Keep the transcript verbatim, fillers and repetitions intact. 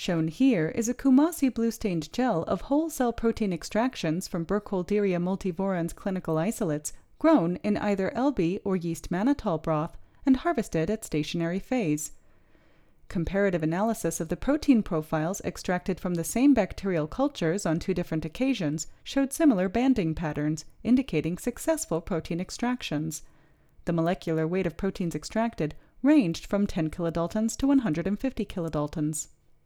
Shown here is a Coomassie blue-stained gel of whole-cell protein extractions from Burkholderia multivorans clinical isolates grown in either L B or yeast mannitol broth and harvested at stationary phase. Comparative analysis of the protein profiles extracted from the same bacterial cultures on two different occasions showed similar banding patterns, indicating successful protein extractions. The molecular weight of proteins extracted ranged from ten kilodaltons to one hundred fifty kilodaltons.